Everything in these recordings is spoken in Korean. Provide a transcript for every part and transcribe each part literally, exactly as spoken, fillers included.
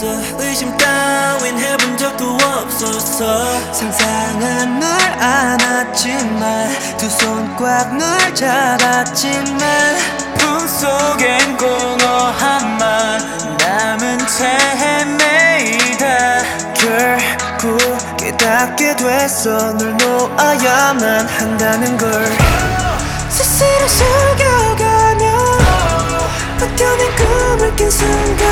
의심 따윈 해본 적도 없었어. 상상은 널 안았지만 두 손 꽉 널 잡았지만 품속엔 공허함만 남은 채 헤매이다. 결국 깨닫게 됐어. 널 놓아야만 한다는 걸. 스스로 속여가며 버텨낸 꿈을 깬 순간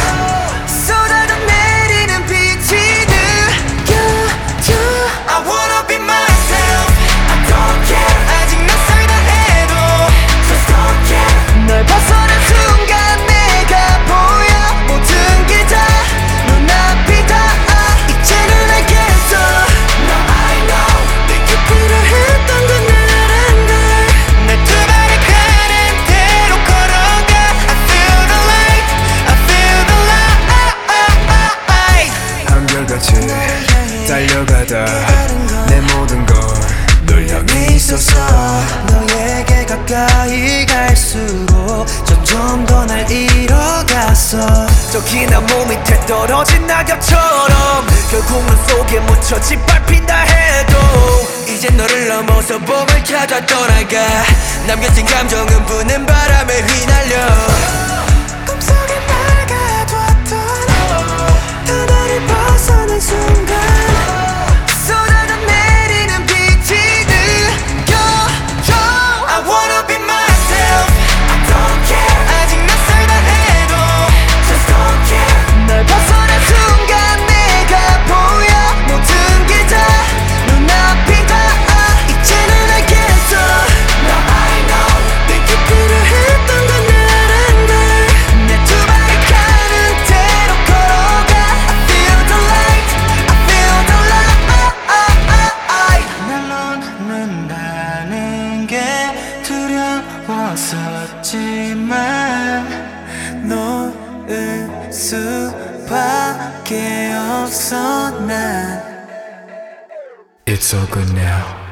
쏟아져 내리는 빛이 느껴져. I wanna be myself. I don't care. 아직 낯설다 해도 just don't care. 널 벗어난 순간 내가 보여. 모든 게 다 눈앞이 닿아. 이제는 알겠어. Now I know. 내게 필요했던 건 나란 걸. 내 두 발을 가는 대로 걸어가. I feel the light. I feel the light. 한결같이 달려가다 내 모든 건 널 향해 있었어. 너에게 가까이 갈수록 점점 더 날 잃어갔어. 저기 나 몸 밑에 떨어진 낙엽처럼 결국 눈 속에 묻혀 짓밟힌다 해도 이젠 너를 넘어서 봄을 찾아 떠나가. 남겨진 감정은 부는 바람에 휘날려. 꿈속에 막아뒀던 하나를 벗어난 순간 쏟아져 내리는 빛이 느껴져. I wanna be myself. I don't care. 아직 낯설다 해도 just don't care. 널 벗어난 순간 내가 보여. 모든 게 다 눈앞이 닿아. 이제는 알겠어. Now I know. 내게 필요했던 건 나란 걸. 내 두 발을 가는 대로 걸어가. I feel the light. I feel the light. 날 놓는다는 게 두려웠었지만 놓을 수밖에 없어 난. It's all good now.